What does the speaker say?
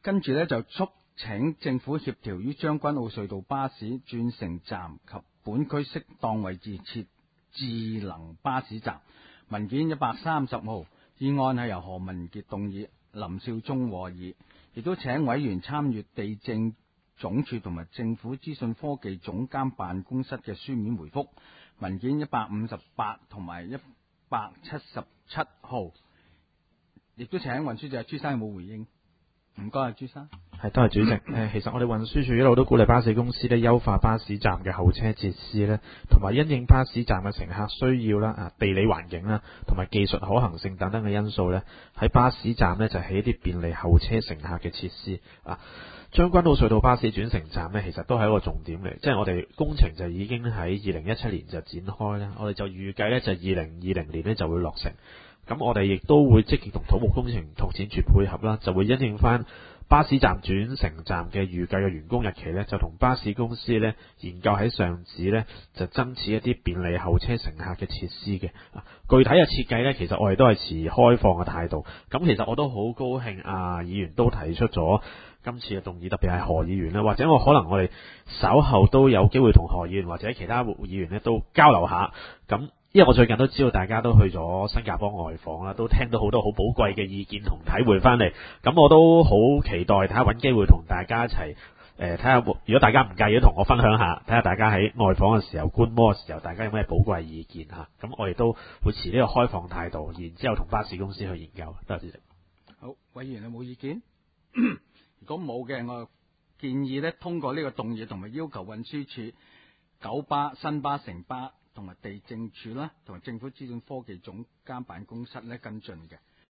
跟住呢，就促請政府協調於將軍澳隧道巴士轉乘站及本區適當位置設智能巴士站。文件130號，議案係由何文傑動議，林少忠和議，亦都請委員參閱地政總署同埋政府資訊科技總監辦公室嘅書面回覆。文件158同埋177號，亦都請運輸長朱生有冇回應？唔該，朱生。 係，多謝主席。其實我哋運輸署一路都鼓勵巴士公司咧優化巴士站嘅候車設施咧，同埋因應巴士站嘅乘客需要啦、地理環境啦，同埋技術可行性等等嘅因素咧，喺巴士站咧就起一啲便利候車乘客嘅設施啊。將軍澳隧道巴士轉乘站呢，其實都係一個重點嚟，即係我哋工程就已經喺2017年就展開啦，我哋就預計呢，就2020年呢就會落成。咁我哋亦都會積極同土木工程拓展處配合啦，就會因應翻巴士站轉乘站嘅預計嘅完工日期呢，就同巴士公司呢研究喺上址呢，就增設一啲便利候車乘客嘅設施嘅。具體嘅設計呢，其實我哋都係持開放嘅態度。咁其實我都好高興議員都提出咗今次嘅動議，特別係何議員啦，或者可能我哋稍後都有機會同何議員或者其他議員呢都交流下。咁因為我最近都知道大家都去咗新加坡外訪啦，都聽到好多好寶貴嘅意見同體會翻嚟。咁我都好期待睇下揾機會同大家一齊睇下，如果大家唔介意，同我分享下，睇下大家喺外訪嘅時候、觀摩嘅時候，大家有咩寶貴意見嚇。咁我亦都會持呢個開放態度，然之後同巴士公司去研究。多謝主席。 好，委員有冇意見？如果冇嘅，我建議呢通過呢個動議，同埋要求運輸署、九巴、新巴、城巴同埋地政署啦，同埋政府資訊科技總監辦公室呢跟進嘅。